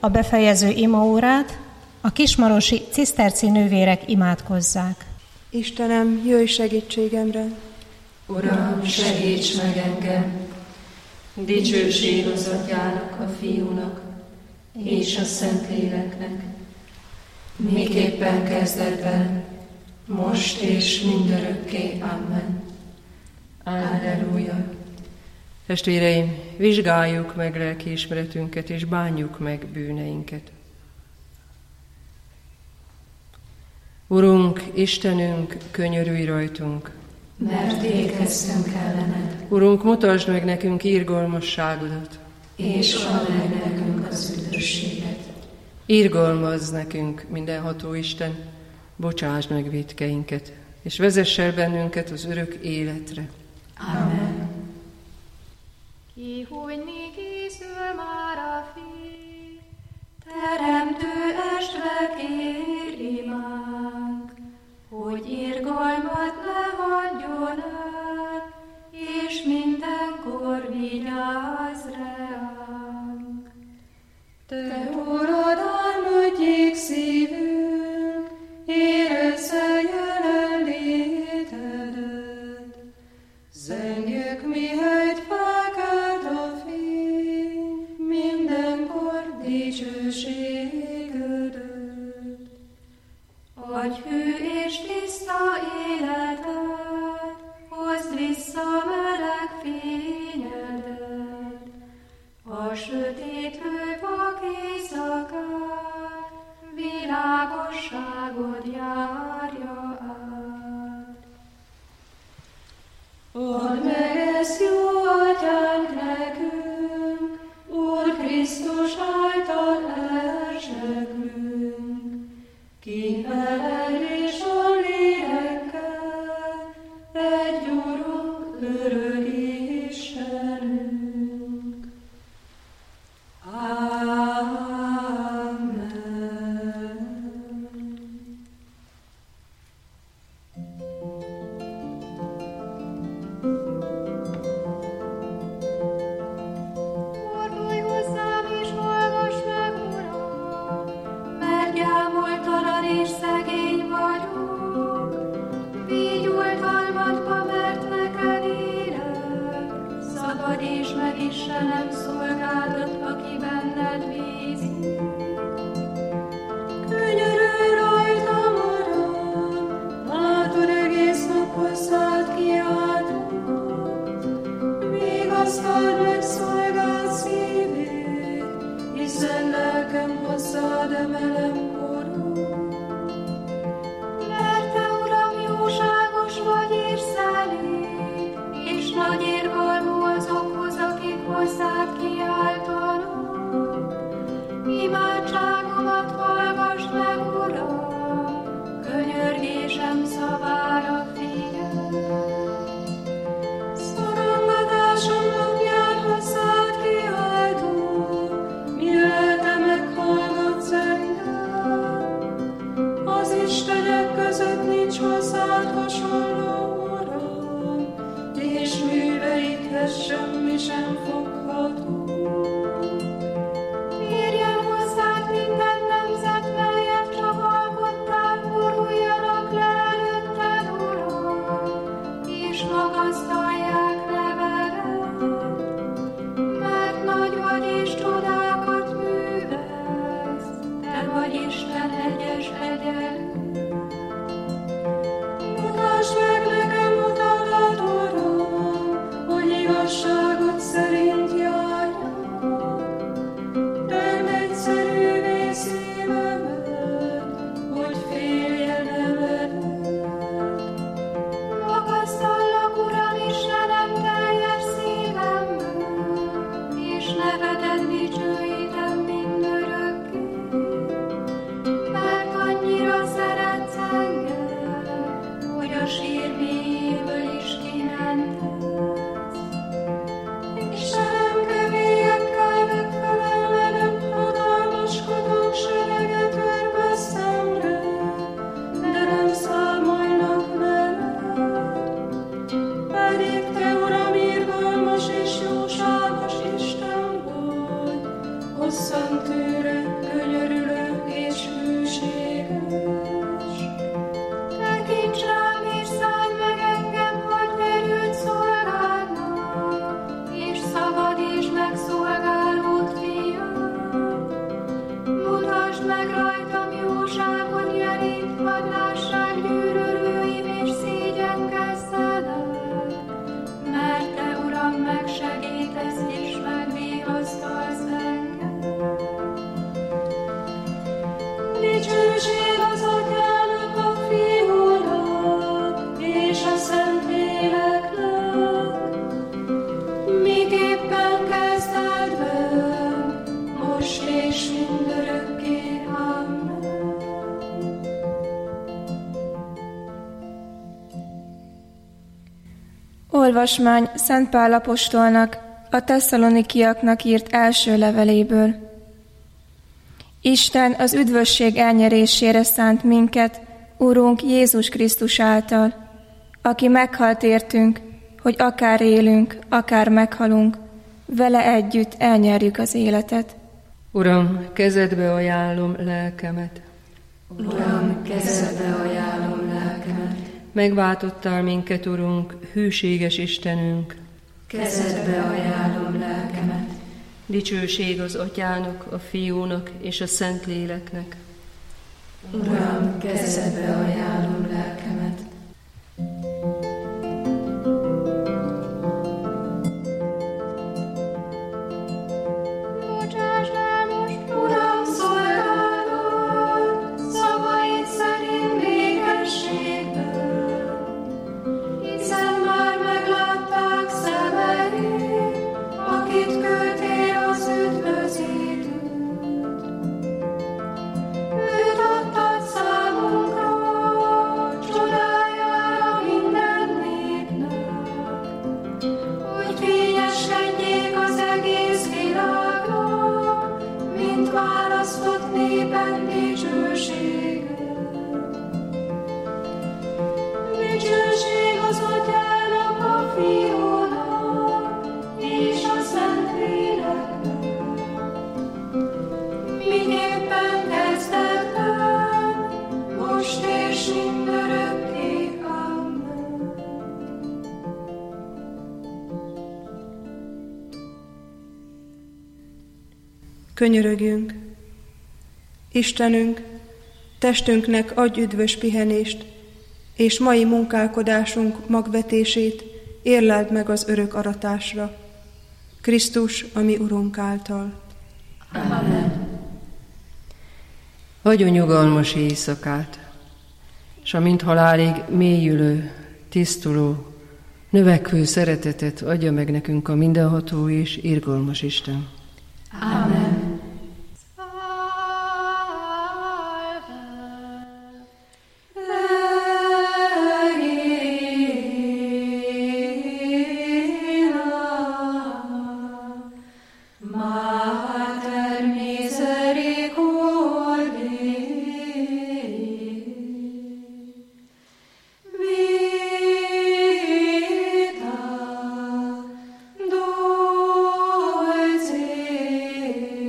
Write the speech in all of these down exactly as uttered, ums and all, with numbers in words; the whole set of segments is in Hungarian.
a befejező imaórát, a kismarosi ciszterci nővérek imádkozzák. Istenem, jöjj segítségemre! Uram, segíts meg engem! Dicsőség az Atyának, a Fiúnak és a Szentléleknek, miképpen kezdetben, most és mindörökké. Amen. Alleluja. Testvéreim, vizsgáljuk meg lelkiismeretünket, és bánjuk meg bűneinket. Urunk, Istenünk, könyörülj rajtunk! Mert ékeztünk ellened. Urunk, mutasd meg nekünk irgalmasságodat, és add meg nekünk az üdvösséget. Irgalmazz nekünk, mindenható Isten, bocsásd meg vétkeinket, és vezess el bennünket az örök életre. Amen. Kihújni készül már a fény, teremtő estre kér imánk, hogy irgalmat ne hagyjon el, és mindenkor vigyázz ránk. Te Urad, álmodjék szívünk, érezze jelenlétedet, zengjük, mihelyt felkelt a fény, mindenkor dicsőségedet. Adj hű és tiszta életet, hozd vissza meleg fényedet, a sötét hővak éjszakát, világosságod járja át. Add meg ezt, jó Atyánk, nekünk, Úr Krisztus által elzsegünk, ki veled és a lélekkel, egy Urunk, örök Istenünk. Amen. Fordulj hozzám és hallgass meg, Uram, mert gyámoltalan és szegény vagyok. Vigy oltalmadba, mert neked élek, szabadíts meg Istenem szolgádat, aki benned bízik. Könyörülj rajtam, Uram, látod, egész nap hozzád kiáltok. Vigasztald meg szolgád szívét, hiszen lelkem hozzád emelem korong. Mert te, Uram, jóságos vagy és szelíd, és nagy irgalmú azokhoz, akik hozzád kiáltanak. Imádságomat hallgass meg, Uram, könyörgésem szavára figyelj. Szorongatásom napján hozzád kiáltok, mire te meghallgatsz engem. Az istenek között nincs hozzád hasonló, Uram, és műveidhez semmi sem fogható. Érjen hozzád minden nemzet, melyet csak alkottál, boruljanak le előtted, Uram, és magasztalják nevedet, mert nagy vagy és csodákat művelsz, te vagy Isten egyes egyenlő. Mutasd meg nekem utadat, Uram, hogy igazságod szerint járjak. Tedd egyszerűvé szívemet, hogy féljen nevedet. Magasztallak, Uram, Istenem, teljes szívemből, és nevedet dicsőítem mindörökké. Mert annyira szeretsz engem, hogy a sír mélyéből is kimentesz. Istenem, kevélyekkel megfelelnem, hatalmaskodók sereget örve szemre, de nem számolnak veled. Pedig te, Uram, irgalmas és jóságos Isten vagy, hosszan tűrő, Olvasmány Szent Pál apostolnak, a tesszalonikiaknak írt első leveléből. Isten az üdvösség elnyerésére szánt minket, Urunk Jézus Krisztus által, aki meghalt értünk, hogy akár élünk, akár meghalunk, vele együtt elnyerjük az életet. Uram, kezedbe ajánlom lelkemet. Uram, kezedbe ajánlom lelkemet. Megváltottál minket, Urunk, hűséges Istenünk. Kezedbe ajánlom lelkemet. Dicsőség az Atyának, a Fiúnak és a Szentléleknek. Uram, kezedbe ajánlom lelkemet. Bocsásd el most, Uram, szolgálatot, szavaid szerint békességben, hiszen már meglátták szemeid, akit küldtél az üdvözítőt. Őt adtad számunkra, csodájára minden népnek, hogy fényeskedjék az egész világnak, mint választott népen dicsősége. Dicsőség az Atyának, a Fiúnak és a Szentléleknek, miképpen kezdetben, most és mindörökké. Amen. Könyörögjünk. Istenünk, testünknek adj üdvös pihenést, és mai munkálkodásunk magvetését érleld meg az örök aratásra. Krisztus, a mi Urunk által. Amen. Adjon nyugalmas éjszakát, s a mint halálig mélyülő, tisztuló, növekvő szeretetet adja meg nekünk a mindenható és irgalmas Isten. Amen. Vita, dulce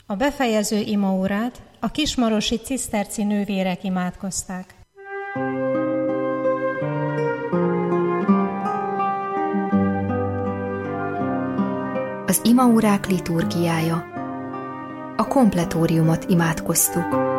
A befejező imaórát a kismarosi ciszterci nővérek imádkozták. Az imaórák liturgiája. A kompletóriumot imádkoztuk.